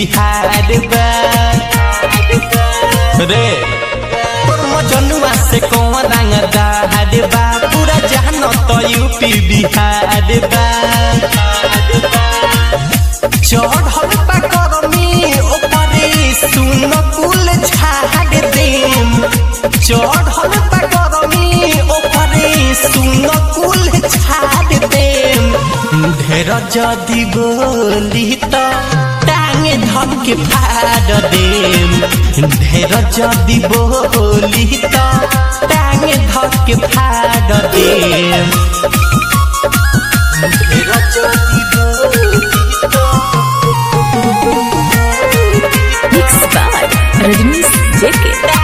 बिहार बा रे तोर मजनुआ से कौन रंगदार बा पूरा जहान तो यूपी बिहार बा चढ़ल बा करमी ओपरे सुन कुल झाड़ देम चढ़ल बा करमी ओपरे सुन कुल झाड़ देम ढेर जदि बोली तो टांगे धके फाड़ देम ढेर जदि बोली तो टांगे धके फाड़ देम ढेर जदि बोली तो Mixed by Rajnish JK.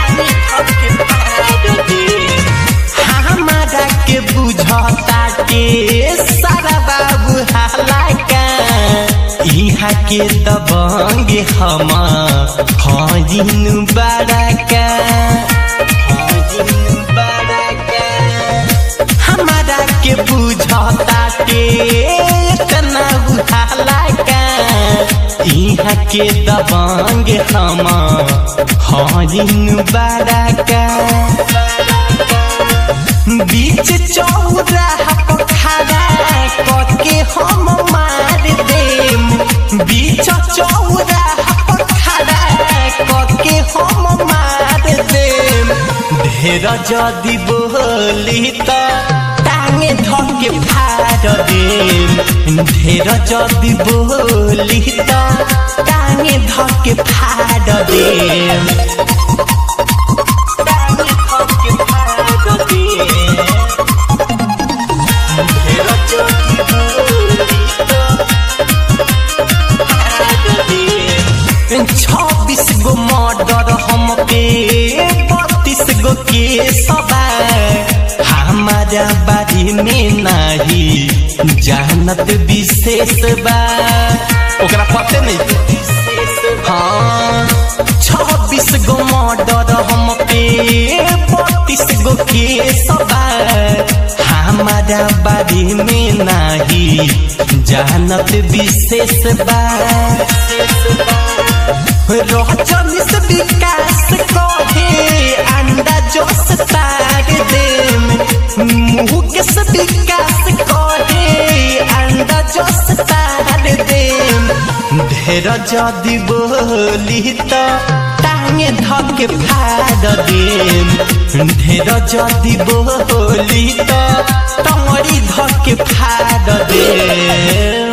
हमारा के बुझता के सारा बाबू हालाका यहाँ के दबंग हम हजिन बड़का हमारा के बुझता के इतना हालाका यहाँ के दबंग हम हजिन बड़का बीच चौराहा पर खड़ा करके हम मार देम बीच चौराहा पर खड़ा करके हम मार देम ढेर जदि बोली तो टांगे धके फाड़ देम ढेर जदि बोली तो टांगे धके फाड़ देम गो मर्डर हमके 32 गो केस बा हमारा बारे में नहीं जानत विशेष बा ओकरा पते नहीं हाँ 26 गो मर्डर हमके 32 गो केस बा हमारा बारे में नहीं जानत विशेष बा रोचनिस विकास कहे अंडा जोश तार देम मुकेश विकास कहे अंडा जोश तार देम ढेर जदि बोली तो टांगे धके फाड़ देम ढेर जदि बोली तो टंगड़ी धके फाड़ देम।